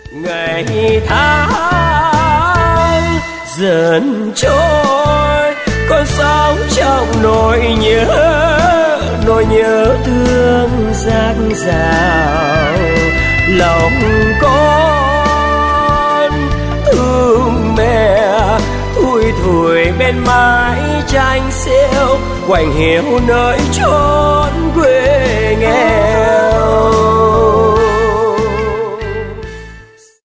Ngày tháng dần trôi, con sống trong nỗi nhớ thương dạt dào. Lòng con thương mẹ thui thủi bên mái tranh xêu, quạnh hiu nơi chốn quê nghèo.